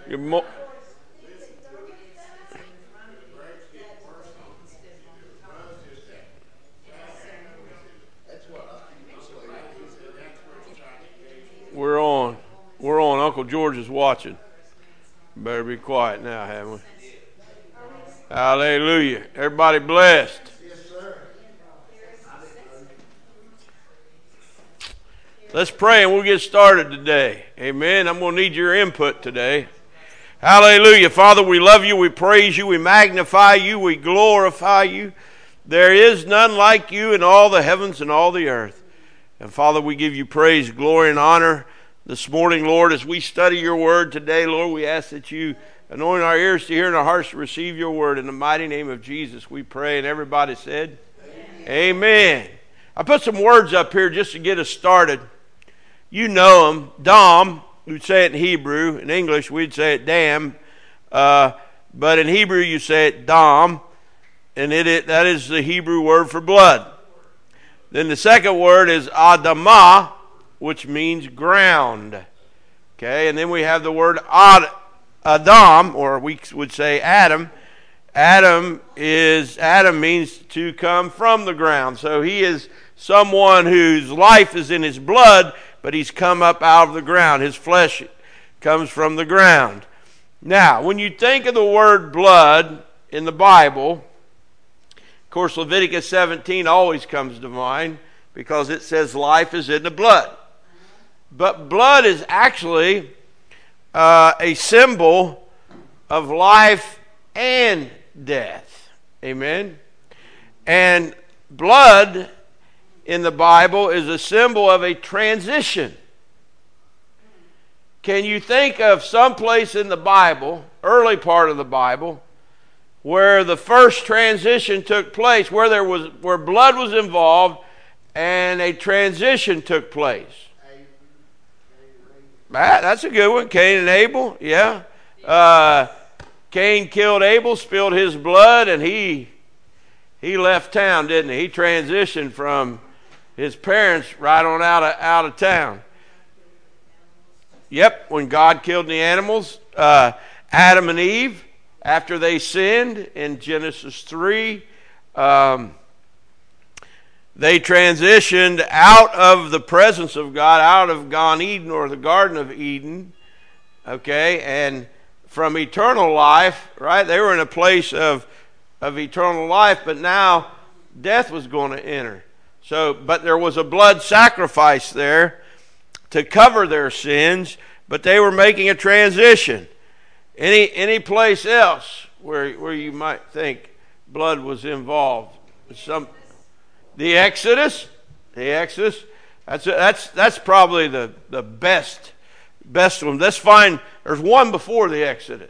Good mo- We're on. We're on. Uncle George is watching. Better be quiet now, haven't we? Hallelujah. Everybody blessed. Let's pray and we'll get started today. Amen. I'm going to need your input today. Hallelujah. Father, we love you. We praise you. We magnify you. We glorify you. There is none like you in all the heavens and all the earth. And Father, we give you praise, glory, and honor this morning, Lord, as we study your word today. Lord, we ask that you anoint our ears to hear and our hearts to receive your word. In the mighty name of Jesus, we pray. And everybody said, Amen. I put some words up here just to get us started. You know them. Dom, we'd say it in Hebrew. In English, we'd say it dam. But in Hebrew, you say it dam. And that is the Hebrew word for blood. Then the second word is Adamah, which means ground. Okay, and then we have the word Adam, or we would say Adam. Adam means to come from the ground. So he is someone whose life is in his blood, but he's come up out of the ground. His flesh comes from the ground. Now, when you think of the word blood in the Bible, of course, Leviticus 17 always comes to mind because it says life is in the blood. But blood is actually a symbol of life and death. Amen? And blood in the Bible is a symbol of a transition. Can you think of some place in the Bible, early part of the Bible, where the first transition took place, where blood was involved and a transition took place? That's a good one. Cain and Abel, yeah. Cain killed Abel, spilled his blood, and he left town, didn't he? He transitioned from his parents right on out of town. Yep, when God killed the animals, Adam and Eve, after they sinned in Genesis 3, they transitioned out of the presence of God, out of Gan Eden or the Garden of Eden, okay, and from eternal life, right? They were in a place of eternal life, but now death was going to enter. So, but there was a blood sacrifice there to cover their sins, but they were making a transition. Any place else where you might think blood was involved? The Exodus. That's probably the best one. Let's find. There's one before the Exodus.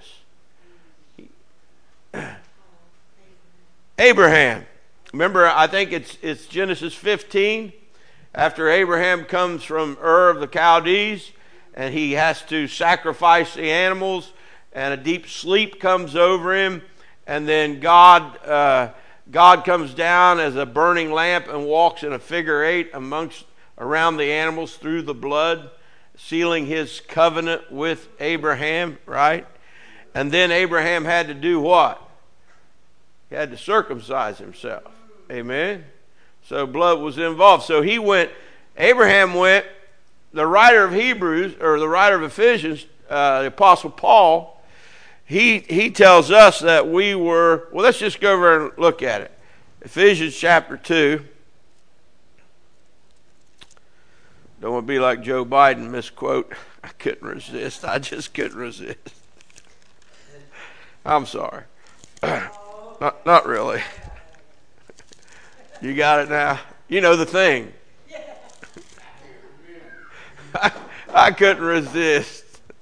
Abraham. Remember, I think it's Genesis 15. After Abraham comes from Ur of the Chaldees, and he has to sacrifice the animals, and a deep sleep comes over him, and then God comes down as a burning lamp and walks in a figure 8 around the animals through the blood, sealing his covenant with Abraham, right? And then Abraham had to do what? He had to circumcise himself. Amen? So blood was involved. So Abraham went, the writer of Hebrews, or the writer of Ephesians, the Apostle Paul, he tells us that we were, well, let's just go over and look at it. Ephesians chapter 2. Don't want to be like Joe Biden, misquote. I couldn't resist. I just couldn't resist. I'm sorry. Not really. You got it now? You know the thing. I couldn't resist.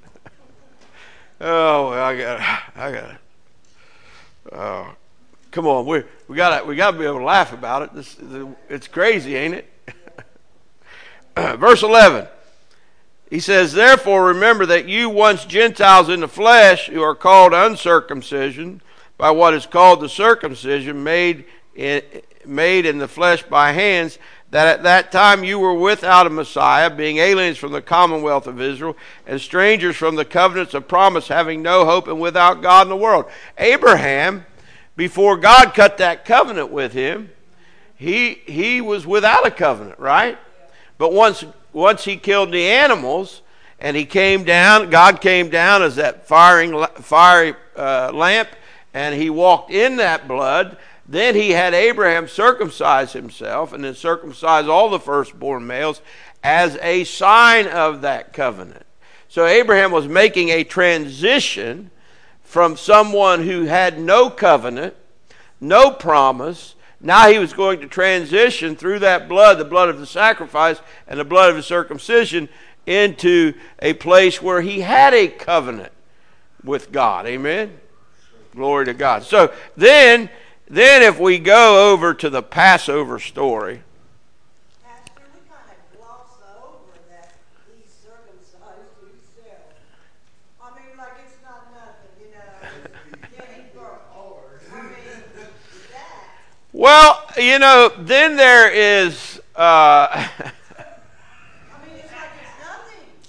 Oh, well, I got it. Oh, come on, we got to be able to laugh about it. It's crazy, ain't it? Verse 11. He says, "Therefore remember that you once Gentiles in the flesh, who are called uncircumcision by what is called the circumcision made in the flesh by hands, that at that time you were without a Messiah, being aliens from the commonwealth of Israel, and strangers from the covenants of promise, having no hope and without God in the world. Abraham, before God cut that covenant with him, he was without a covenant, right? But once he killed the animals, and he came down, God came down as that fiery lamp, and he walked in that blood. Then he had Abraham circumcise himself, and then circumcise all the firstborn males as a sign of that covenant. So Abraham was making a transition from someone who had no covenant, no promise. Now he was going to transition through that blood, the blood of the sacrifice and the blood of the circumcision, into a place where he had a covenant with God. Amen? Glory to God. So then if we go over to the Passover story. Pastor, we kind of gloss over that he's circumcised himself. I mean, like it's not nothing, getting birth. I mean, that. Well, then there is... I mean, it's like it's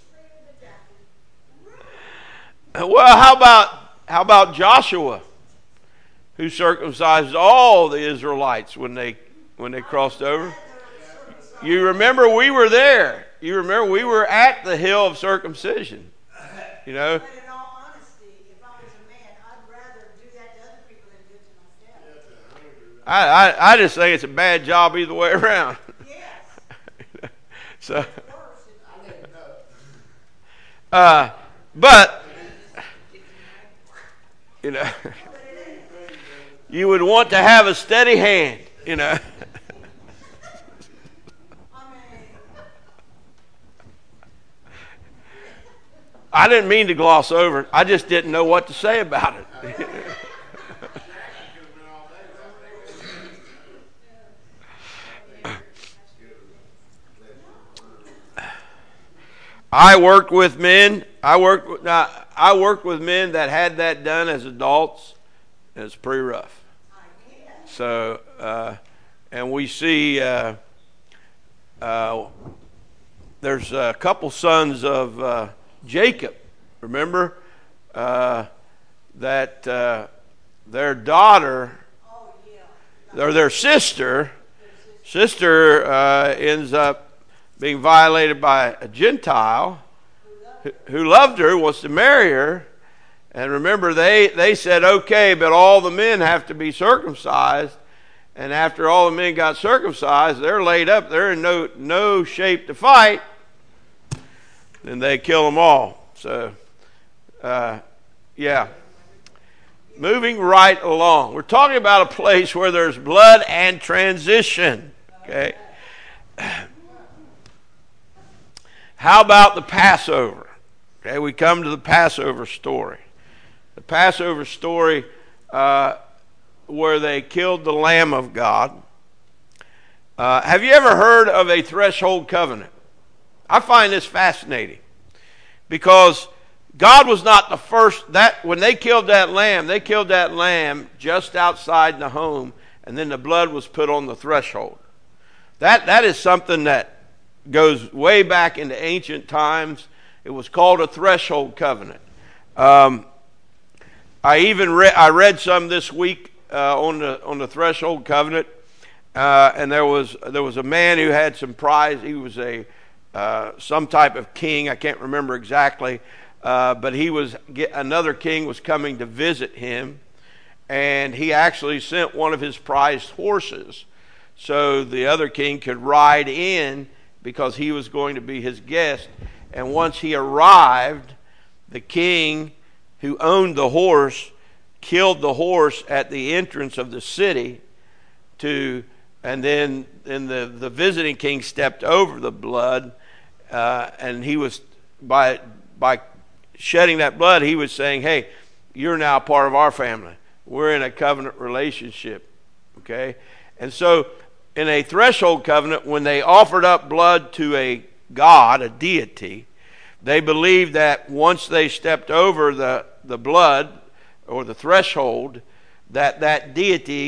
nothing. Well, how about Joshua, who circumcised all the Israelites when they crossed over? You remember we were there. You remember we were at the hill of circumcision. But in all honesty, if I was a man, I'd rather do that to other people than do it to myself. I just think it's a bad job either way around. Yes. So, Worse. but you would want to have a steady hand, I mean, I didn't mean to gloss over it. I just didn't know what to say about it. I worked with men that had that done as adults, and it's pretty rough. So, and we see there's a couple sons of Jacob. Remember that their daughter, or their sister ends up being violated by a Gentile who loved her, wants to marry her. And remember, they said, okay, but all the men have to be circumcised. And after all the men got circumcised, they're laid up. They're in no shape to fight. Then they kill them all. So, yeah. Moving right along. We're talking about a place where there's blood and transition. Okay. How about the Passover? Okay, we come to the Passover story. The Passover story where they killed the Lamb of God. Have you ever heard of a threshold covenant? I find this fascinating because God was not the first. When they killed that lamb just outside the home, and then the blood was put on the threshold. That is something that goes way back into ancient times. It was called a threshold covenant. I read some this week on the threshold covenant, and there was a man who had some prize. He was some type of king. I can't remember exactly, but another king was coming to visit him, and he actually sent one of his prized horses so the other king could ride in because he was going to be his guest. And once he arrived, the king who owned the horse killed the horse at the entrance of the city and then the visiting king stepped over the blood, and he was by shedding that blood, he was saying, hey, you're now part of our family. We're in a covenant relationship. Okay? And so in a threshold covenant, when they offered up blood to a god, a deity, they believed that once they stepped over the blood or the threshold, that deity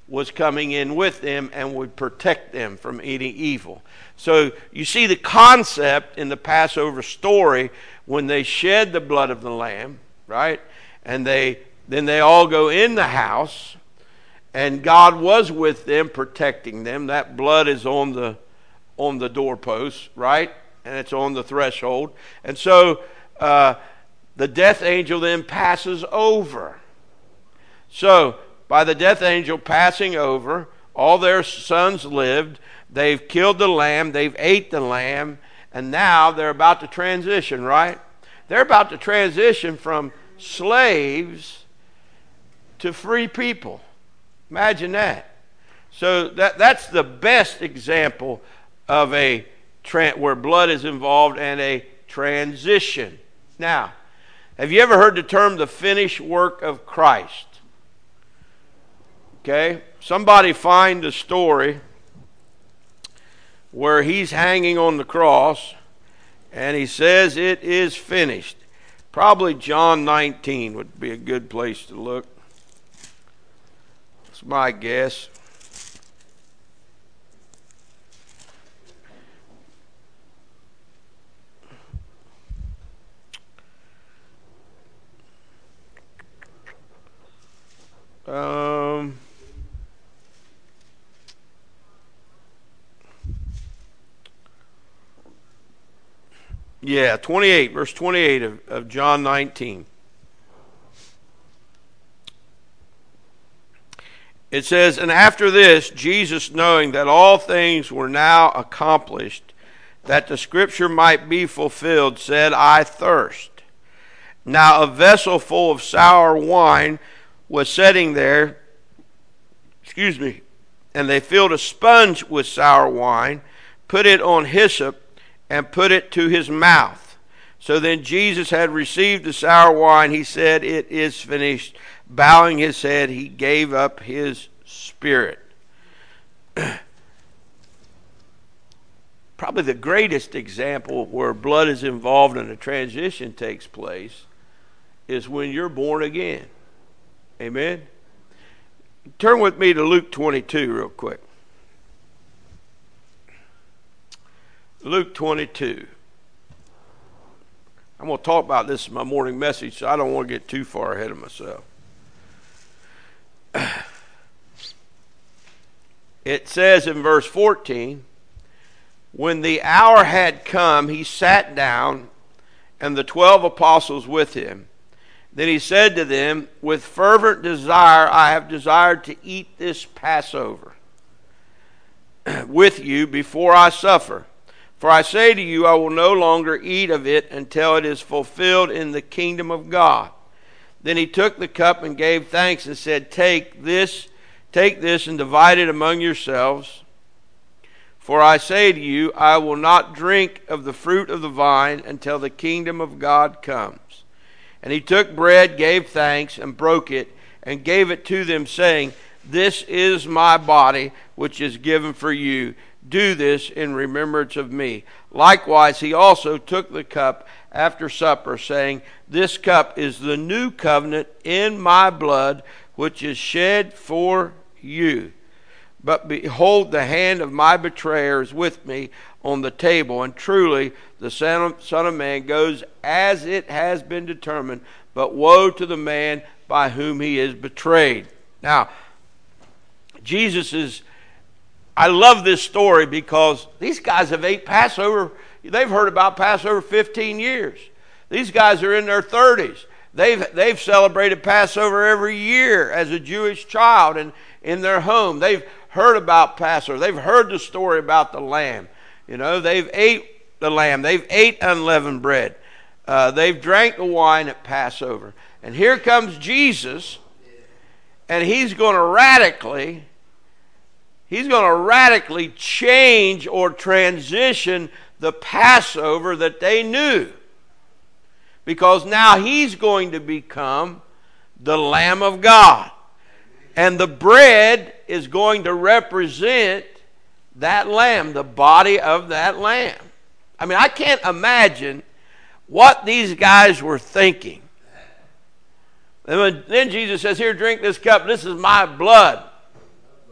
was coming in with them and would protect them from any evil. So you see the concept in the Passover story when they shed the blood of the lamb, right? And then they all go in the house, and God was with them, protecting them. That blood is on the doorpost, right? And it's on the threshold. And so the death angel then passes over. So by the death angel passing over, all their sons lived. They've killed the lamb. They've ate the lamb. And now they're about to transition, right? They're about to transition from slaves to free people. Imagine that. So that's the best example of where blood is involved and a transition. Now, have you ever heard the term the finished work of Christ? Okay, somebody find a story where he's hanging on the cross and he says it is finished. Probably John 19 would be a good place to look. That's my guess. Yeah, 28, verse 28 of John 19. It says, "And after this, Jesus, knowing that all things were now accomplished, that the scripture might be fulfilled, said, I thirst. Now a vessel full of sour wine was setting there, and they filled a sponge with sour wine, put it on hyssop, and put it to his mouth. So then Jesus had received the sour wine. He said, it is finished. Bowing his head, he gave up his spirit." Probably the greatest example where blood is involved and a transition takes place is when you're born again. Amen? Turn with me to Luke 22 real quick. Luke 22. I'm going to talk about this in my morning message, so I don't want to get too far ahead of myself. It says in verse 14, "When the hour had come, he sat down, and the 12 apostles with him. Then he said to them, with fervent desire I have desired to eat this Passover with you before I suffer. For I say to you, I will no longer eat of it until it is fulfilled in the kingdom of God. Then he took the cup and gave thanks and said, Take this and divide it among yourselves. For I say to you, I will not drink of the fruit of the vine until the kingdom of God comes. And he took bread, gave thanks, and broke it, and gave it to them, saying, This is my body, which is given for you. Do this in remembrance of me. Likewise, he also took the cup after supper, saying, This cup is the new covenant in my blood, which is shed for you. But behold, the hand of my betrayer is with me on the table, and truly the Son of Man goes as it has been determined, but woe to the man by whom he is betrayed." Now, I love this story because these guys have ate Passover. They've heard about Passover 15 years. These guys are in their 30s. They've celebrated Passover every year as a Jewish child and in their home. They've heard about Passover. They've heard the story about the lamb. They've ate the lamb. They've ate unleavened bread. They've drank the wine at Passover. And here comes Jesus, and he's going to radically change or transition the Passover that they knew. Because now he's going to become the Lamb of God. And the bread is going to represent that lamb, the body of that lamb. I mean, I can't imagine what these guys were thinking. And then Jesus says, Here, drink this cup. This is my blood.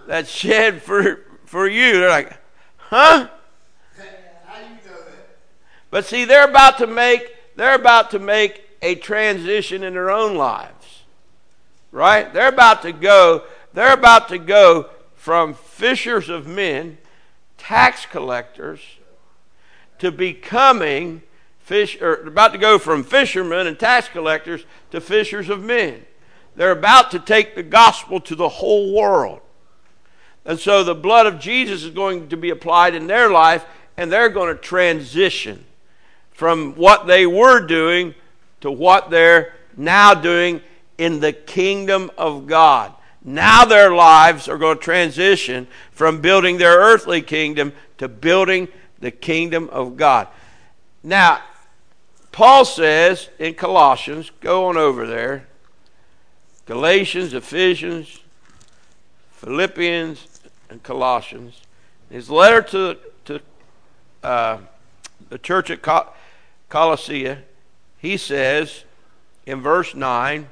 that's shed for you. They're like, huh? How do you know that? But see, they're about to make a transition in their own lives. Right? They're about to go from fishers of men, tax collectors, to becoming about to go from fishermen and tax collectors to fishers of men. They're about to take the gospel to the whole world. And so the blood of Jesus is going to be applied in their life, and they're going to transition from what they were doing to what they're now doing in the kingdom of God. Now their lives are going to transition from building their earthly kingdom to building the kingdom of God. Now, Paul says in Colossians, go on over there, Galatians, Ephesians, Philippians, and Colossians. His letter to the church at Colossae, he says in verse 9,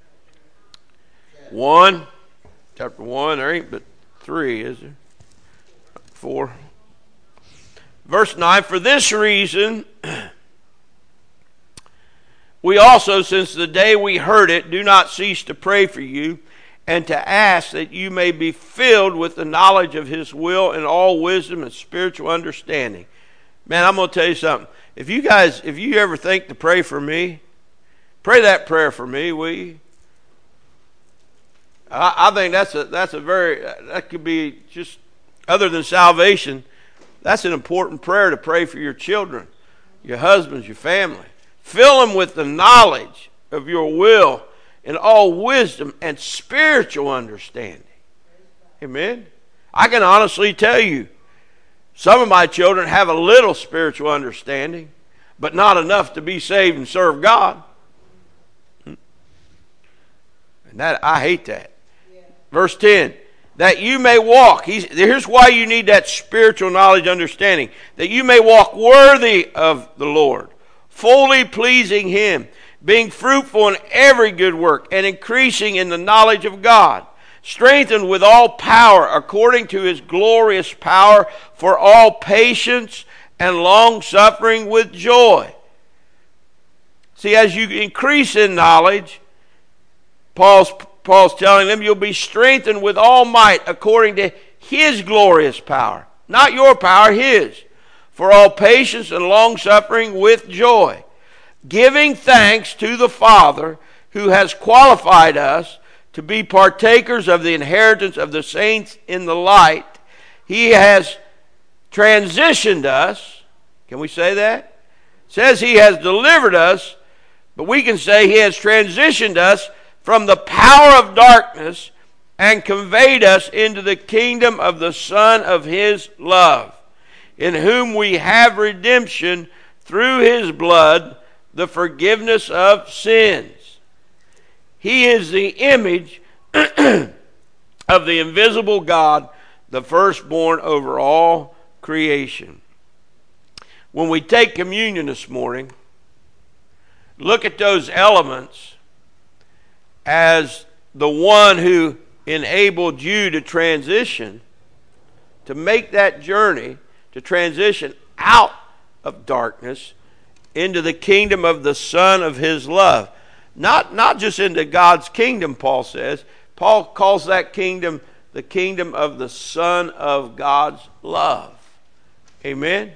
chapter 1, there ain't but 3, is there? 4. Verse 9, for this reason, we also, since the day we heard it, do not cease to pray for you and to ask that you may be filled with the knowledge of his will and all wisdom and spiritual understanding. Man, I'm going to tell you something. If you ever think to pray for me, pray that prayer for me, will you? I think that could be just, other than salvation, that's an important prayer to pray for your children, your husbands, your family. Fill them with the knowledge of your will and all wisdom and spiritual understanding. Amen? I can honestly tell you, some of my children have a little spiritual understanding, but not enough to be saved and serve God. And I hate that. Verse 10, that you may walk. Here's why you need that spiritual knowledge, understanding. That you may walk worthy of the Lord, fully pleasing him, being fruitful in every good work, and increasing in the knowledge of God, strengthened with all power according to his glorious power, for all patience and long-suffering with joy. See, as you increase in knowledge, Paul's telling them you'll be strengthened with all might according to his glorious power. Not your power, his. For all patience and long-suffering with joy. Giving thanks to the Father who has qualified us to be partakers of the inheritance of the saints in the light. He has transitioned us. Can we say that? It says he has delivered us, but we can say he has transitioned us from the power of darkness and conveyed us into the kingdom of the Son of his love, in whom we have redemption through his blood, the forgiveness of sins. He is the image of the invisible God, the firstborn over all creation. When we take communion this morning, look at those elements as the one who enabled you to transition, to make that journey, to transition out of darkness into the kingdom of the Son of his love. Not just into God's kingdom, Paul says. Paul calls that kingdom the kingdom of the Son of God's love. Amen?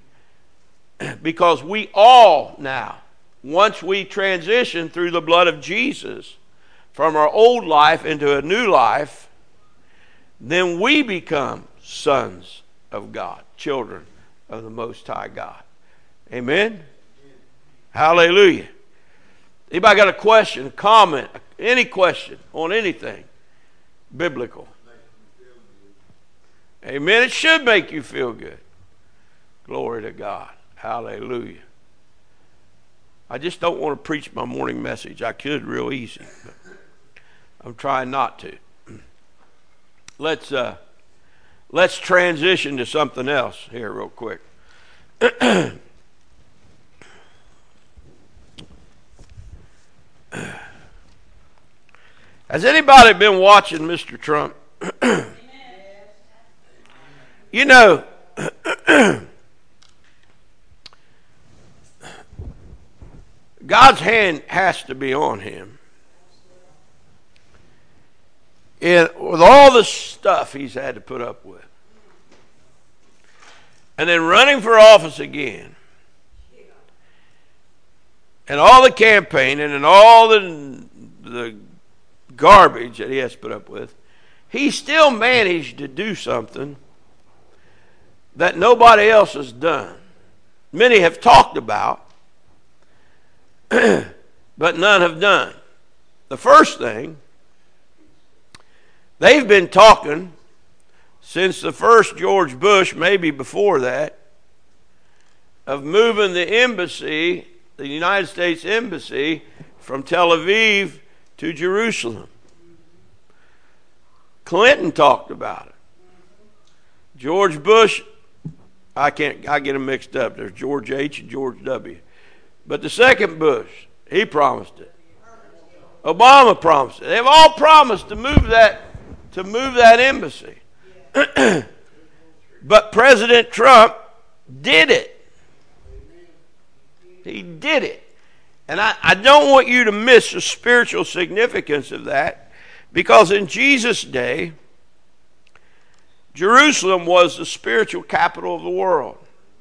Because we all now, once we transition through the blood of Jesus from our old life into a new life, then we become sons of God, children of the Most High God. Amen? Hallelujah. Anybody got a question, a comment, any question on anything biblical? Amen. It should make you feel good. Glory to God. Hallelujah. I just don't want to preach my morning message. I could real easy, but I'm trying not to. Let's transition to something else here real quick. Has anybody been watching Mr. Trump? You know, God's hand has to be on him. And with all the stuff he's had to put up with. And then running for office again. And all the campaigning and all the garbage that he has to put up with. He still managed to do something that nobody else has done. Many have talked about, but none have done. The first thing, they've been talking since the first George Bush, maybe before that, of moving the embassy, the United States Embassy, from Tel Aviv to Jerusalem. Clinton talked about it. George Bush, I get them mixed up. There's George H. and George W. But the second Bush, he promised it. Obama promised it. They've all promised to move that embassy. But President Trump did it. He did it. And I don't want you to miss the spiritual significance of that, because in Jesus' day, Jerusalem was the spiritual capital of the world.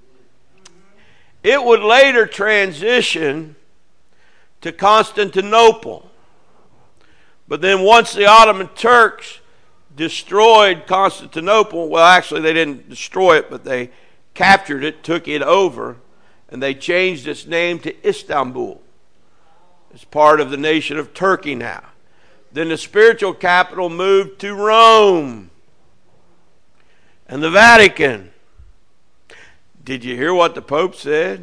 It would later transition to Constantinople. But then once the Ottoman Turks destroyed Constantinople, well, actually they didn't destroy it, but they captured it, took it over, and they changed its name to Istanbul. It's part of the nation of Turkey now. Then the spiritual capital moved to Rome and the Vatican. Did you hear what the Pope said?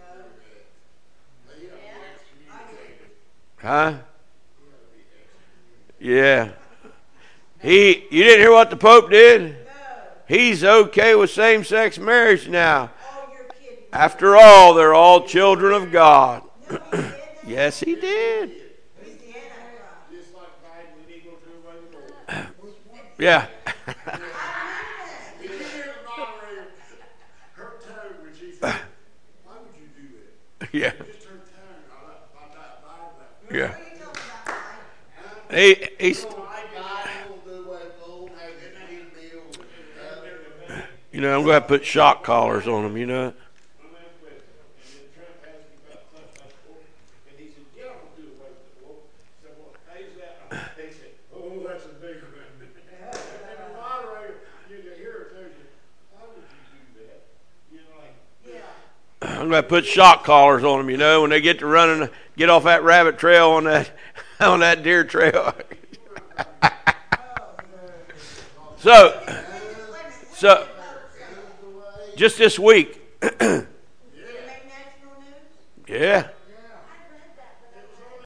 Huh? Yeah. You didn't hear what the Pope did? He's okay with same-sex marriage now. After all, they're all children of God. Yes, he did. Yeah. Yeah. Yeah. He's, you know, I'm going to put shock collars on him, you know. I'm going to put shock collars on them, you know, when they get to running, get off that rabbit trail on that deer trail. So, just this week. Yeah.